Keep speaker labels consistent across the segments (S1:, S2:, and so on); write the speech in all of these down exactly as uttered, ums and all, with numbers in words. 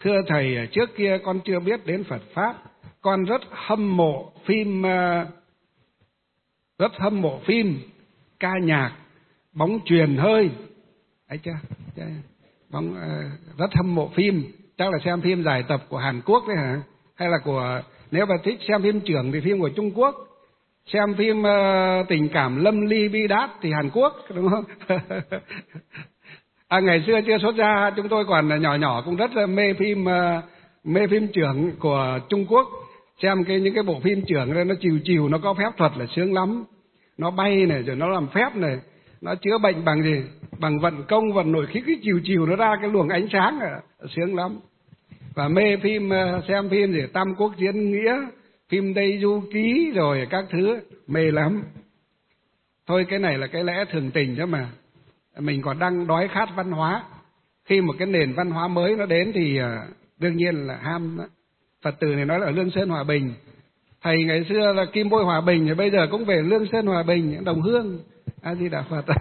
S1: Thưa Thầy, trước kia con chưa biết đến Phật Pháp, con rất hâm mộ phim, rất hâm mộ phim, ca nhạc, bóng chuyền hơi. Ấy chưa? Bóng, rất hâm mộ phim, chắc là xem phim giải tập của Hàn Quốc đấy hả? Hay là của, nếu mà thích xem phim trưởng thì phim của Trung Quốc. Xem phim uh, tình cảm lâm ly bi đát thì Hàn Quốc, đúng không? À, ngày xưa chưa xuất gia, chúng tôi còn nhỏ nhỏ cũng rất là mê phim uh, mê phim trưởng của Trung Quốc. Xem cái những cái bộ phim trưởng đó, nó chiều chiều, nó có phép thuật là sướng lắm. Nó bay này, rồi nó làm phép này, nó chữa bệnh bằng gì? Bằng vận công, vận nội khí, cái chiều chiều nó ra cái luồng ánh sáng, à, sướng lắm. Và mê phim, uh, xem phim gì Tam Quốc Diễn Nghĩa, phim Tây Du Ký rồi các thứ, mê lắm. Thôi cái này là cái lẽ thường tình đó mà. Mình còn đang đói khát văn hóa. Khi một cái nền văn hóa mới nó đến thì uh, đương nhiên là ham đó. Phật tử này nói là ở Lương Sơn Hòa Bình. Thầy ngày xưa là Kim Bôi Hòa Bình, bây giờ cũng về Lương Sơn Hòa Bình, Đồng Hương. A Di Đà Phật.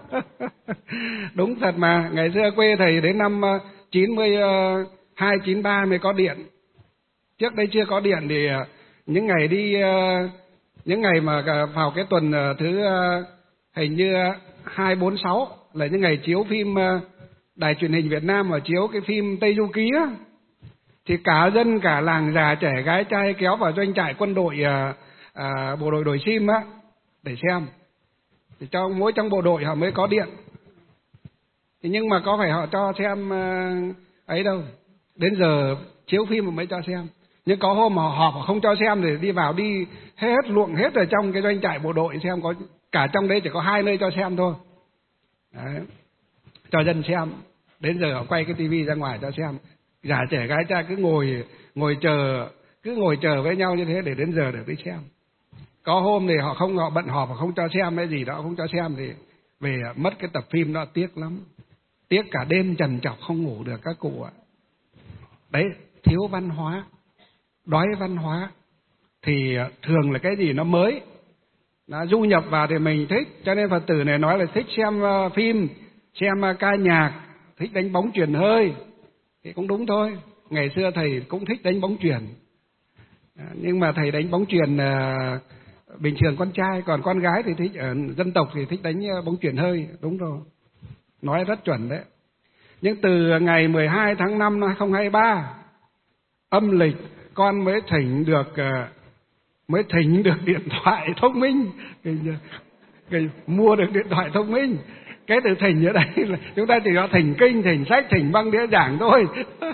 S1: Đúng thật mà, ngày xưa quê thầy đến năm uh, chín mươi hai, chín mươi ba mới có điện. Trước đây chưa có điện thì uh, những ngày đi, uh, những ngày mà vào cái tuần uh, thứ uh, hình như hai, bốn, sáu là những ngày chiếu phim uh, Đài Truyền hình Việt Nam mà chiếu cái phim Tây Du Ký á, thì cả dân, cả làng, già trẻ gái trai kéo vào doanh trại quân đội, uh, uh, bộ đội đổi sim á để xem. Thì trong mỗi trong bộ đội họ mới có điện. Thì nhưng mà có phải họ cho xem uh, ấy đâu. Đến giờ chiếu phim mà mới cho xem. Nhưng có hôm mà họ họp họ không cho xem thì đi vào đi hết luộng hết ở trong cái doanh trại bộ đội xem, có cả trong đấy chỉ có hai nơi cho xem thôi. Đấy. Cho dân xem. Đến giờ họ quay cái tivi ra ngoài cho xem. Già trẻ gái trai cứ ngồi ngồi chờ, cứ ngồi chờ với nhau như thế để đến giờ để đi xem. Có hôm thì họ không, họ bận họp, họ không cho xem cái gì đó, không cho xem thì về mất cái tập phim đó, tiếc lắm. Tiếc cả đêm trằn trọc không ngủ được các cụ ạ. Đấy, thiếu văn hóa, đói văn hóa thì thường là cái gì nó mới, nó du nhập vào thì mình thích. Cho nên Phật tử này nói là thích xem phim, xem ca nhạc, thích đánh bóng chuyền hơi thì cũng đúng thôi. Ngày xưa thầy cũng thích đánh bóng chuyền, nhưng mà thầy đánh bóng chuyền bình thường con trai, còn con gái thì thích, ở dân tộc thì thích đánh bóng chuyền hơi. Đúng rồi, nói rất chuẩn đấy. Nhưng từ ngày mười hai tháng năm năm hai không hai ba âm lịch con mới thỉnh được mới thỉnh được điện thoại thông minh, cái, cái, mua được điện thoại thông minh. Cái từ thỉnh ở đây là chúng ta chỉ có thỉnh kinh, thỉnh sách, thỉnh băng đĩa giảng thôi.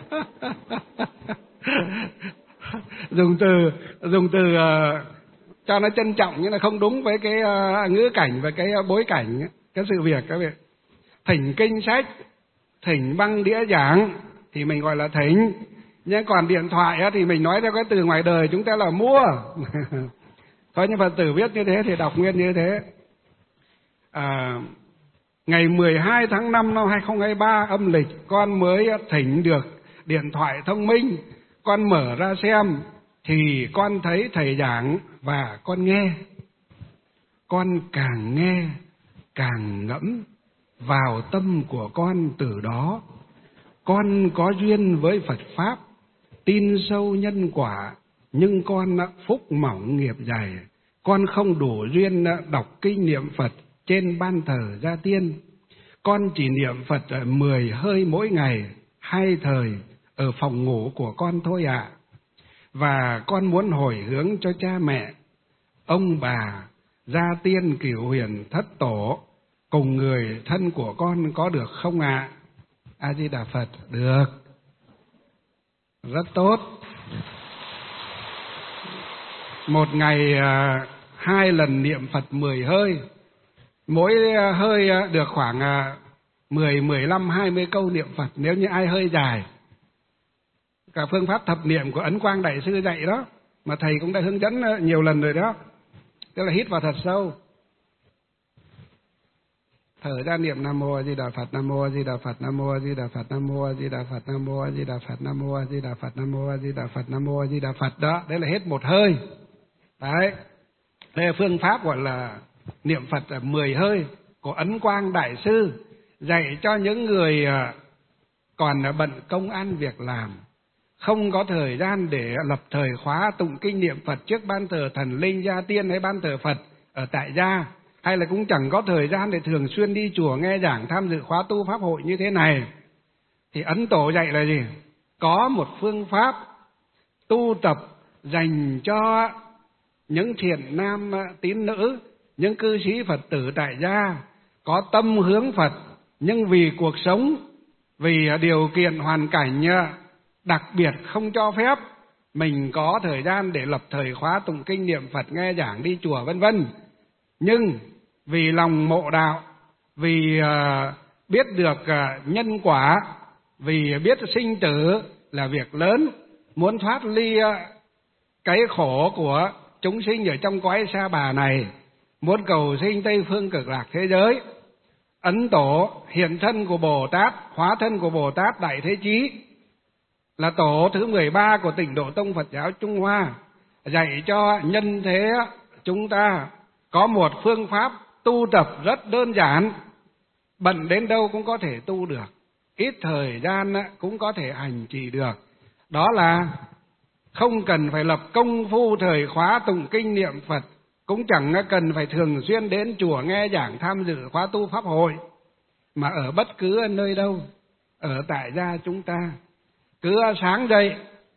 S1: dùng từ dùng từ uh, cho nó trân trọng nhưng là không đúng với cái uh, ngữ cảnh và cái uh, bối cảnh cái sự việc. Các vị, thỉnh kinh sách, thỉnh băng đĩa giảng thì mình gọi là thỉnh. Nhưng còn điện thoại á, thì mình nói theo cái từ ngoài đời chúng ta là mua. Thôi nhưng Phật tử viết như thế thì đọc nguyên như thế. À, ngày mười hai tháng năm năm hai không hai ba âm lịch con mới thỉnh được điện thoại thông minh. Con mở ra xem thì con thấy thầy giảng và con nghe. Con càng nghe càng ngẫm vào tâm của con, từ đó con có duyên với Phật Pháp, tin sâu nhân quả, nhưng con phúc mỏng nghiệp dày. Con không đủ duyên đọc kinh niệm Phật trên ban thờ gia tiên. Con chỉ niệm Phật mười hơi mỗi ngày, hai thời ở phòng ngủ của con thôi ạ. À. Và con muốn hồi hướng cho cha mẹ, ông bà, gia tiên, cửu huyền, thất tổ cùng người thân của con có được không ạ? À? A Di Đà Phật. Được. Rất tốt. Một ngày à, hai lần niệm Phật mười hơi. Mỗi hơi được khoảng à, mười, mười lăm, hai mươi câu niệm Phật. Nếu như ai hơi dài. Cả phương pháp thập niệm của Ấn Quang Đại Sư dạy đó, mà thầy cũng đã hướng dẫn nhiều lần rồi đó. Tức là hít vào thật sâu, thở ra niệm Nam Mô A Di Đà Phật, Nam Mô A Di Đà Phật, Nam Mô A Di Đà Phật, Nam Mô A Di Đà Phật, Nam Mô A Di Đà Phật, Nam Mô A Di Đà Phật, Nam Mô A Di Đà Phật, Nam Mô A Di Đà Phật. Đó, đấy là hết một hơi. Đấy, đây là phương pháp gọi là niệm Phật mười hơi của Ấn Quang Đại Sư, dạy cho những người còn bận công ăn việc làm, không có thời gian để lập thời khóa tụng kinh niệm Phật trước ban thờ thần linh gia tiên hay ban thờ Phật ở tại gia, hay là cũng chẳng có thời gian để thường xuyên đi chùa nghe giảng tham dự khóa tu pháp hội như thế này, thì Ấn Tổ dạy là gì? Có một phương pháp tu tập dành cho những thiện nam tín nữ, những cư sĩ Phật tử tại gia có tâm hướng Phật, nhưng vì cuộc sống, vì điều kiện hoàn cảnh đặc biệt không cho phép mình có thời gian để lập thời khóa tụng kinh niệm Phật, nghe giảng, đi chùa vân vân. Nhưng vì lòng mộ đạo, vì uh, biết được uh, nhân quả, vì biết sinh tử là việc lớn, muốn thoát ly uh, cái khổ của chúng sinh ở trong cõi sa bà này, muốn cầu sinh Tây Phương Cực Lạc thế giới, Ấn Tổ hiện thân của Bồ Tát, hóa thân của Bồ Tát Đại Thế Chí, là tổ thứ mười ba của Tịnh Độ Tông Phật giáo Trung Hoa, dạy cho nhân thế chúng ta có một phương pháp tu tập rất đơn giản, bận đến đâu cũng có thể tu được, ít thời gian cũng có thể hành trì được. Đó là không cần phải lập công phu thời khóa tụng kinh niệm Phật, cũng chẳng cần phải thường xuyên đến chùa nghe giảng tham dự khóa tu pháp hội, mà ở bất cứ nơi đâu, ở tại gia chúng ta, cứ sáng dậy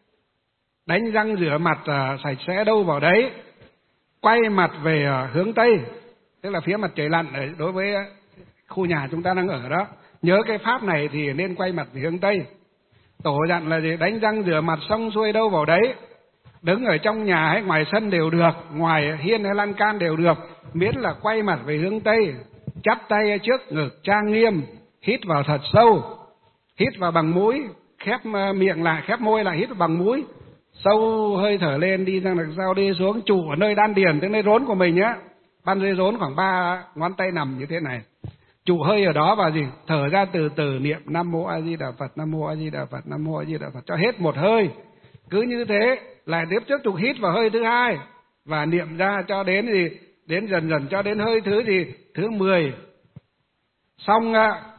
S1: đánh răng rửa mặt sạch sẽ đâu vào đấy, quay mặt về hướng Tây, tức là phía mặt trời lặn đối với khu nhà chúng ta đang ở đó. Nhớ cái pháp này thì nên quay mặt về hướng Tây. Tổ dặn là gì? Đánh răng rửa mặt xong xuôi đâu vào đấy, đứng ở trong nhà hay ngoài sân đều được, ngoài hiên hay lan can đều được, miễn là quay mặt về hướng Tây, chắp tay trước ngực trang nghiêm, hít vào thật sâu, hít vào bằng mũi, khép miệng lại, khép môi lại, hít vào bằng mũi, sâu hơi thở lên, đi sang được sau đi xuống, trụ ở nơi đan điền, tức nơi rốn của mình nhé, ban dây rốn khoảng ba ngón tay nằm như thế này, trụ hơi ở đó và gì? Thở ra từ từ, niệm Nam Mô A Di Đà Phật, Nam Mô A Di Đà Phật, Nam Mô A Di Đà Phật cho hết một hơi. Cứ như thế lại tiếp tiếp tục hít vào hơi thứ hai và niệm ra cho đến gì? Đến dần dần cho đến hơi thứ gì? Thứ mười. Xong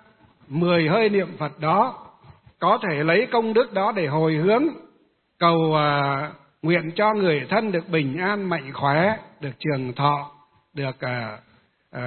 S1: mười hơi niệm Phật đó, có thể lấy công đức đó để hồi hướng cầu uh, nguyện cho người thân được bình an mạnh khỏe, được trường thọ, được uh, uh,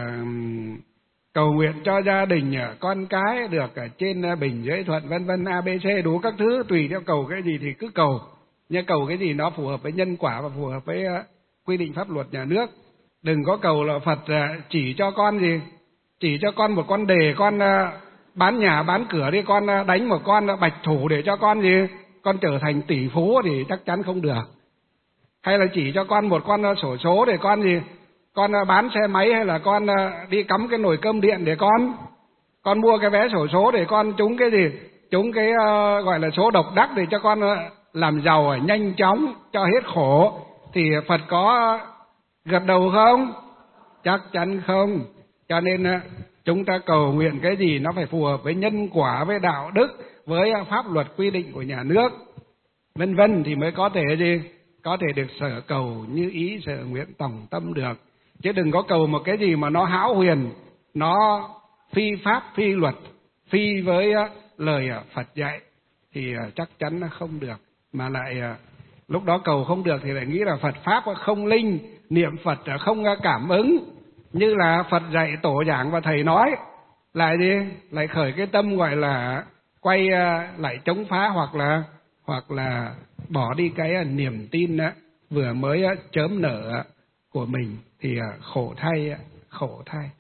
S1: cầu nguyện cho gia đình con cái được ở trên bình giới thuận vân vân, a bê xê đủ các thứ, tùy theo cầu cái gì thì cứ cầu, nhưng cầu cái gì nó phù hợp với nhân quả và phù hợp với uh, quy định pháp luật nhà nước. Đừng có cầu là Phật uh, chỉ cho con gì, chỉ cho con một con đề, con uh, bán nhà bán cửa đi, con uh, đánh một con uh, bạch thủ để cho con gì, con trở thành tỷ phú thì chắc chắn không được. Hay là chỉ cho con một con uh, xổ số để con gì, con uh, bán xe máy, hay là con uh, đi cắm cái nồi cơm điện để con con mua cái vé xổ số để con trúng cái gì, trúng cái uh, gọi là số độc đắc để cho con uh, làm giàu nhanh chóng cho hết khổ, thì Phật có gật đầu không? Chắc chắn không. Cho nên uh, chúng ta cầu nguyện cái gì nó phải phù hợp với nhân quả, với đạo đức, với uh, pháp luật quy định của nhà nước vân vân thì mới có thể gì, có thể được sở cầu như ý sở nguyện tổng tâm được. Chứ đừng có cầu một cái gì mà nó hão huyền, nó phi pháp, phi luật, phi với lời Phật dạy thì chắc chắn là không được. Mà lại lúc đó cầu không được thì lại nghĩ là Phật Pháp không linh, niệm Phật không cảm ứng như là Phật dạy, tổ giảng và thầy nói. Lại gì? Lại khởi cái tâm gọi là quay lại chống phá, hoặc là hoặc là bỏ đi cái niềm tin vừa mới chớm nở của mình thì khổ thay, khổ thay.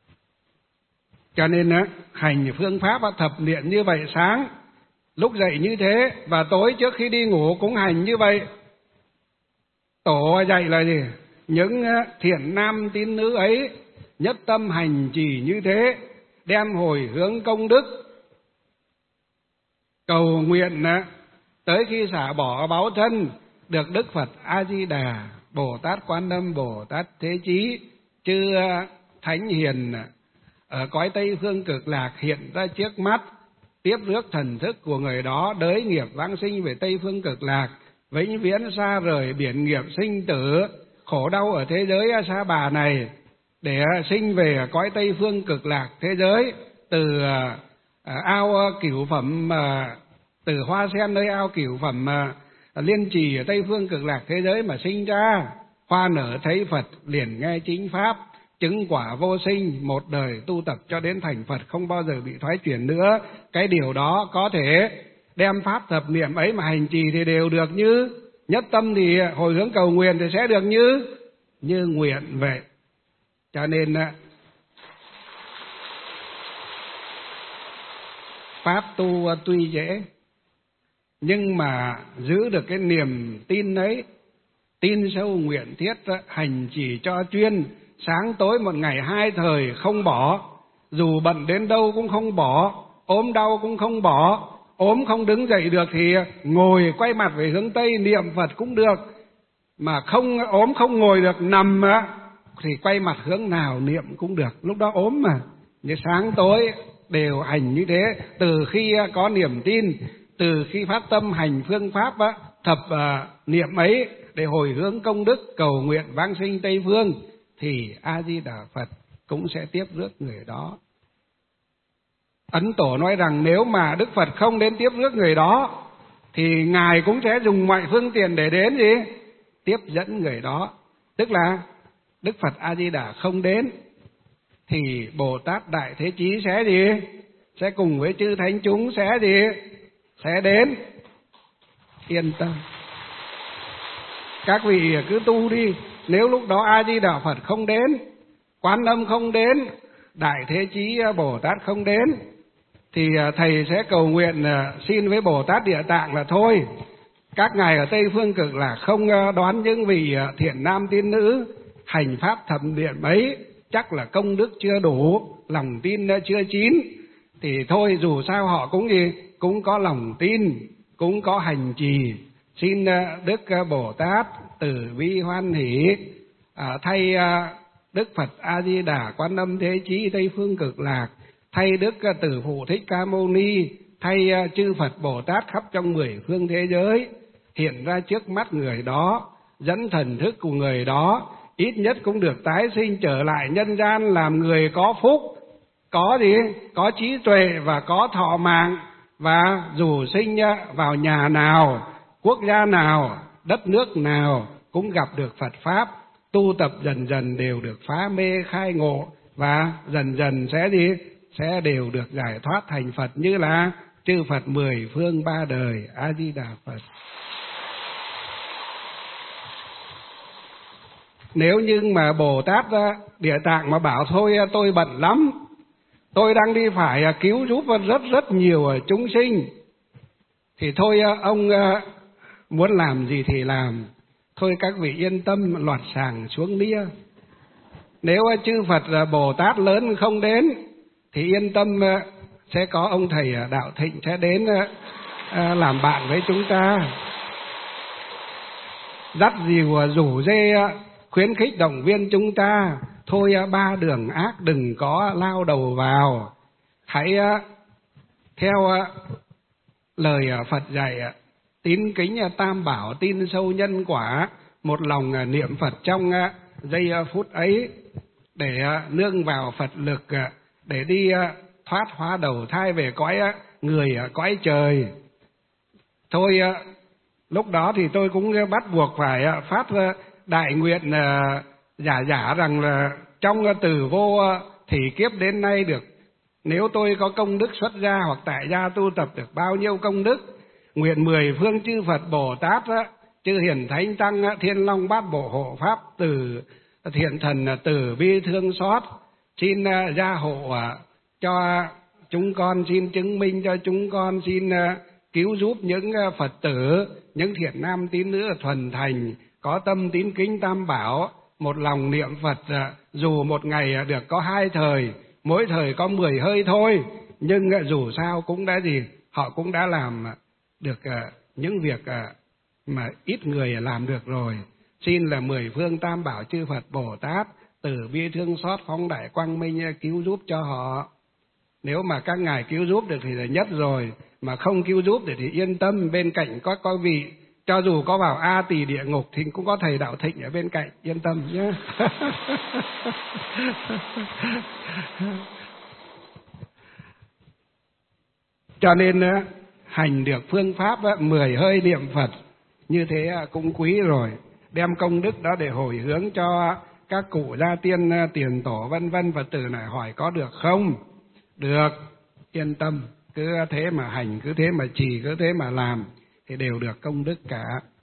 S1: Cho nên hành phương pháp thập niệm như vậy, sáng lúc dậy như thế, và tối trước khi đi ngủ cũng hành như vậy. Tổ dạy là gì? Những thiện nam tín nữ ấy nhất tâm hành trì như thế, đem hồi hướng công đức, cầu nguyện tới khi xả bỏ báu thân được Đức Phật A Di Đà, Bồ Tát Quan Âm, Bồ Tát Thế Chí, chư thánh hiền ở cõi Tây Phương Cực Lạc hiện ra trước mắt, tiếp rước thần thức của người đó đới nghiệp vãng sinh về Tây Phương Cực Lạc, vĩnh viễn xa rời biển nghiệp sinh tử khổ đau ở thế giới sa bà này, để sinh về cõi Tây Phương Cực Lạc thế giới, từ ao cửu phẩm từ hoa sen nơi ao cửu phẩm mà liên trì ở Tây Phương Cực Lạc thế giới mà sinh ra. Hoa nở thấy Phật liền nghe chính pháp, chứng quả vô sinh, một đời tu tập cho đến thành Phật, không bao giờ bị thoái chuyển nữa. Cái điều đó có thể đem pháp thập niệm ấy mà hành trì thì đều được như nhất tâm, thì hồi hướng cầu nguyện thì sẽ được như như nguyện vậy. Cho nên pháp tu tuy dễ, nhưng mà giữ được cái niềm tin ấy, tin sâu nguyện thiết, hành trì cho chuyên, sáng tối một ngày hai thời không bỏ, dù bận đến đâu cũng không bỏ, ốm đau cũng không bỏ, ốm không đứng dậy được thì ngồi quay mặt về hướng Tây niệm Phật cũng được, mà không ốm không ngồi được nằm thì quay mặt hướng nào niệm cũng được, lúc đó ốm mà. Như sáng tối đều hành như thế, từ khi có niềm tin, từ khi phát tâm hành phương pháp thập niệm ấy để hồi hướng công đức cầu nguyện vãng sinh Tây Phương, thì A Di Đà Phật cũng sẽ tiếp rước người đó. Ấn Tổ nói rằng nếu mà Đức Phật không đến tiếp rước người đó thì Ngài cũng sẽ dùng mọi phương tiện để đến gì? Tiếp dẫn người đó. Tức là Đức Phật A Di Đà không đến thì Bồ Tát Đại Thế Chí sẽ gì? Sẽ cùng với chư thánh chúng sẽ gì? Sẽ đến. Yên tâm. Các vị cứ tu đi. Nếu lúc đó A Di Đà Phật không đến, Quan Âm không đến, Đại Thế Chí Bồ Tát không đến, thì thầy sẽ cầu nguyện xin với Bồ Tát Địa Tạng là thôi, các ngài ở Tây Phương Cực Lạc không đoán những vị thiện nam tín nữ hành pháp thập niệm ấy, chắc là công đức chưa đủ, lòng tin chưa chín, thì thôi dù sao họ cũng gì cũng có lòng tin, cũng có hành trì, xin Đức Bồ Tát từ bi hoan hỷ à, thay Đức Phật A Di Đà Quan Âm Thế Chí Tây Phương Cực Lạc, thay Đức Tử Phụ Thích Ca Mâu Ni, thay chư Phật Bồ Tát khắp trong mười phương thế giới hiện ra trước mắt người đó, dẫn thần thức của người đó ít nhất cũng được tái sinh trở lại nhân gian làm người có phúc, có gì? Có trí tuệ và có thọ mạng, và dù sinh vào nhà nào, quốc gia nào, đất nước nào cũng gặp được Phật Pháp, tu tập dần dần đều được phá mê khai ngộ, và dần dần sẽ gì? Sẽ đều được giải thoát thành Phật như là chư Phật mười phương ba đời. A Di Đà Phật. Nếu như mà Bồ Tát Địa Tạng mà bảo thôi tôi bận lắm, tôi đang đi phải cứu giúp rất rất nhiều chúng sinh, thì thôi ông muốn làm gì thì làm, thôi các vị yên tâm loạt sàng xuống nia. Nếu chư Phật Bồ Tát lớn không đến thì yên tâm sẽ có ông thầy Đạo Thịnh sẽ đến làm bạn với chúng ta, dắt dìu rủ rê khuyến khích động viên chúng ta. Thôi ba đường ác đừng có lao đầu vào, hãy theo lời Phật dạy, tín kính tam bảo, tin sâu nhân quả, một lòng niệm Phật trong giây phút ấy, để nương vào Phật lực, để đi thoát hóa đầu thai về cõi người, cõi trời. Thôi lúc đó thì tôi cũng bắt buộc phải phát đại nguyện giả giả rằng là trong từ vô thì kiếp đến nay được, nếu tôi có công đức xuất gia hoặc tại gia tu tập được bao nhiêu công đức, nguyện mười phương chư Phật Bồ Tát, chư hiền thánh tăng, thiên long bát bộ hộ pháp, từ thiện thần từ bi thương xót, xin gia hộ cho chúng con, xin chứng minh cho chúng con, xin cứu giúp những Phật tử, những thiện nam tín nữ thuần thành, có tâm tín kính tam bảo, một lòng niệm Phật, dù một ngày được có hai thời, mỗi thời có mười hơi thôi, nhưng dù sao cũng đã gì, họ cũng đã làm được những việc mà ít người làm được rồi. Xin là mười phương tam bảo chư Phật Bồ Tát từ bi thương xót, phóng đại quang minh cứu giúp cho họ. Nếu mà các ngài cứu giúp được thì là nhất rồi, mà không cứu giúp được thì yên tâm, bên cạnh có có vị, cho dù có vào A Tỳ địa ngục thì cũng có thầy Đạo Thịnh ở bên cạnh, yên tâm nhé. Cho nên hành được phương pháp mười hơi niệm Phật, như thế cũng quý rồi. Đem công đức đó để hồi hướng cho các cụ gia tiên, tiền tổ vân vân. Phật tử này hỏi có được không? Được, yên tâm, cứ thế mà hành, cứ thế mà trì, cứ thế mà làm thì đều được công đức cả.